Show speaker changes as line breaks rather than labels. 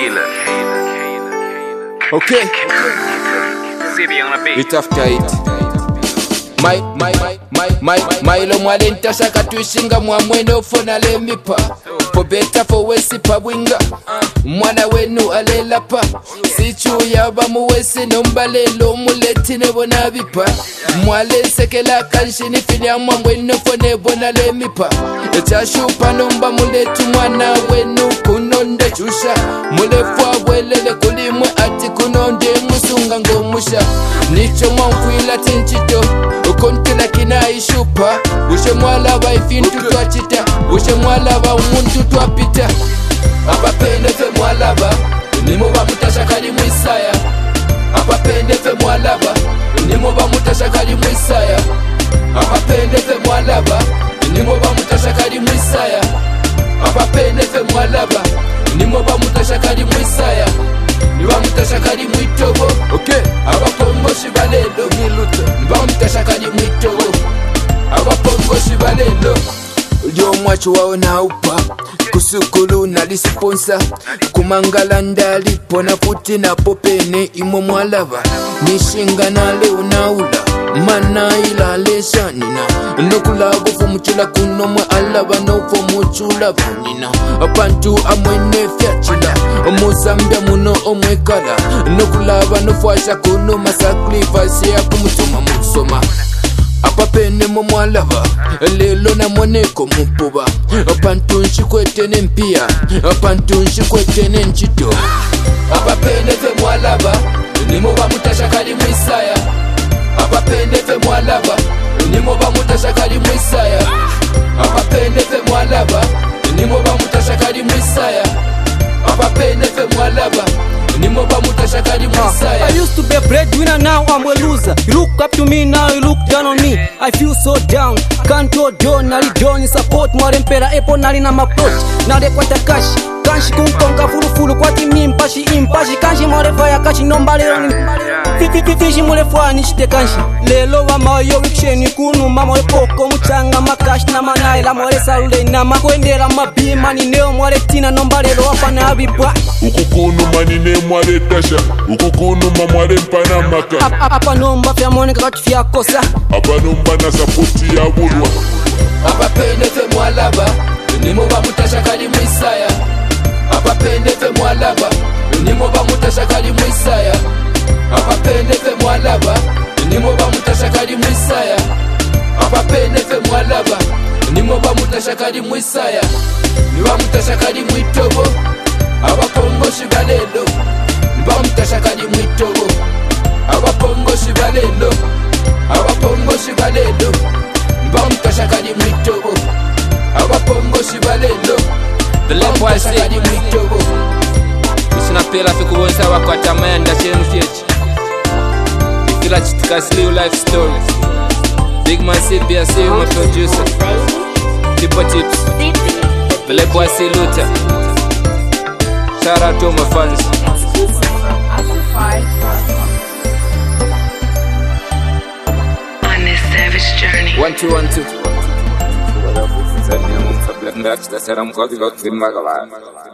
Okay. It's after it. Mailo mwalenta shaka tuishinga mwamwene ofona lemipa. For better for wesi pa winga. Mwana wenu alelapa. Sichu yaba muwesi nombalelo muletine bona bipa. Mwale sekela kanshini filia mwamwene ofone bona lemipa. Echashupa nomba muletu mwana wenu kunonde chusha. Mulefwa welele kulimwe ati kunonde musunga ngomusha. Nicho mwamfuila tinchito ukontila kina ishupa. Ushe mwala ba ifintu twachita. Ushe mwala ba umuntu twapita. Apapende fe mwala ba nimo ba mutashakali mwisaya. Apapende fe mwala ba nimo ba mutashakali mwisaya. Apapende fe mwala ba nimo ba mutashakali mwisaya. Apapende fe mwala ba nimo ba mutashakali mwisaya. Niba mutashakali mwitobo. Okay. Abapongo shibalelo niba mutashakali mwitobo. Abapongo shibalelo Ujo mwacho wao na upa. Kusukulu na lisponsa. Kumangala ndalipo na puti na popene imo mwalava. Nishinga na leo na ula. Mana ila lesha nina. Nokula gofu mchula kuno mwe alava. Nofo mchula vanina. Apantu amwene fiachila. Mozambia muno omwekala. Nokula vanofasha kuno masacrifice ya kumutuma musoma. Apapene mo mwalava. Lelo na moneko mupuba. Apantu nchikwete nempia. Apantu nchikwete nenchito. Apapene fe mwalava. Nimo ba mutashakali mwisaya. Apapene fe mwalava. Nimo ba mutashakali mwisaya. Apapene fe mwalava. Nimo ba mutashakali mwisaya. Apapene fe mwalava. Nimo ba mutashakali mwisaya.
I used to be a breadwinner, now I'm a loser. You look up to me, now you look down on me. I feel so down, can't hold on. Nali don't support marempera epo nali na maplot. Nale kwata cash, kanshi kunkonga fulu kwati mimpashi impashi. Kanshi marefaya kashi nombalero ni fishi mulefwa nishite kanshi. Lelo wa mayo wiksheni kunu mama epoko mchanga makash na manaila mwale salule na makwendera mabima ni neo mwale tina nombalero wapana abibwa.
Ukukunu manine mwale tasha. Ukukunu mamwale mpana maka.
Apa nomba fya moneka katufya kosa.
Apa nomba na sapoti ya bulwa.
Apapende fe mwalaba nimo ba mutashakali mwisaya. Apapende fe mwalaba nimo ba mutashakali mwisaya. Apapende fe mwalaba nimo ba mutashakali mwisaya. Apapende fe mwalaba nimo ba mutashakali mwisaya. Niba mutashakali mwitobo. Abapongo shibalelo niba mutashakali mwitobo. Abapongo shibalelo. Abapongo shibalelo niba mutashakali mwitobo. Abapongo shibalelo. The left was saying mwitobo. Usina pela fikubonsa wakwata mayanda chenu fyechi. Ifila chitikasi live life stories. Big man CB, I see you my producer. Tipo tips. The left was say Luther. Shout out to my fans.
On this savage journey.
1 2 1 2.
That's